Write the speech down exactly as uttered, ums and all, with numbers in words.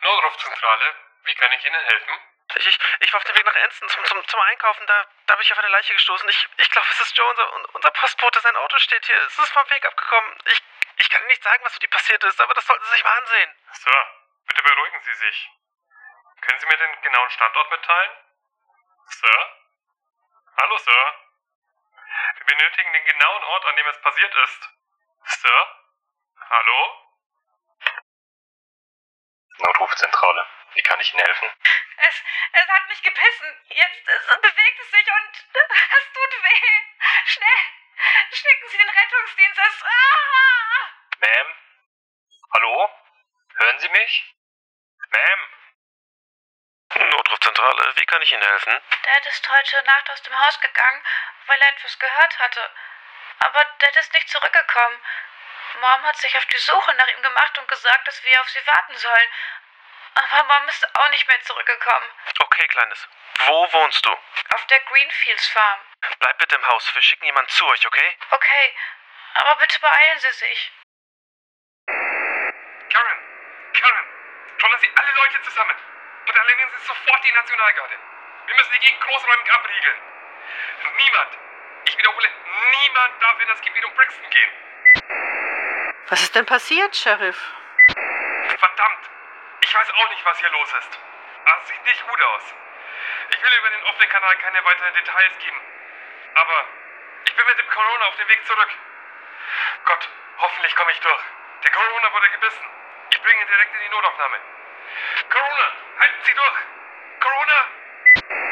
Notrufzentrale, wie kann ich Ihnen helfen? Ich, ich war auf dem Weg nach Anston zum, zum, zum Einkaufen, da, da bin ich auf eine Leiche gestoßen. Ich, ich glaube, es ist Joe, unser, unser Postbote, sein Auto steht hier. Es ist vom Weg abgekommen. Ich, ich kann Ihnen nicht sagen, was mit ihm passiert ist, aber das sollten Sie sich mal ansehen. Sir, bitte beruhigen Sie sich. Können Sie mir den genauen Standort mitteilen? Sir? Hallo, Sir? Wir benötigen den genauen Ort, an dem es passiert ist. Sir? Hallo? Notrufzentrale. Wie kann ich Ihnen helfen? Es, es hat mich gebissen. Jetzt es, bewegt es sich und es tut weh. Schnell, schicken Sie den Rettungsdienst. Es, ah! Ma'am? Hallo? Hören Sie mich? Ma'am? Notrufzentrale, wie kann ich Ihnen helfen? Dad ist heute Nacht aus dem Haus gegangen, weil er etwas gehört hatte. Aber Dad ist nicht zurückgekommen. Mom hat sich auf die Suche nach ihm gemacht und gesagt, dass wir auf sie warten sollen. Aber Mom ist auch nicht mehr zurückgekommen. Okay, Kleines. Wo wohnst du? Auf der Greenfields Farm. Bleib bitte im Haus. Wir schicken jemanden zu euch, okay? Okay, aber bitte beeilen Sie sich. Karen! Karen! Trollen Sie alle Leute zusammen und erledigen Sie sofort die Nationalgarde. Wir müssen die Gegend großräumig abriegeln. Niemand, ich wiederhole, niemand darf in das Gebiet um Brixton gehen. Was ist denn passiert, Sheriff? Verdammt! Ich weiß auch nicht, was hier los ist. Aber es sieht nicht gut aus. Ich will über den offenen Kanal keine weiteren Details geben. Aber ich bin mit dem Corona auf dem Weg zurück. Gott, hoffentlich komme ich durch. Der Corona wurde gebissen. Ich bringe ihn direkt in die Notaufnahme. Corona, halten Sie durch! Corona!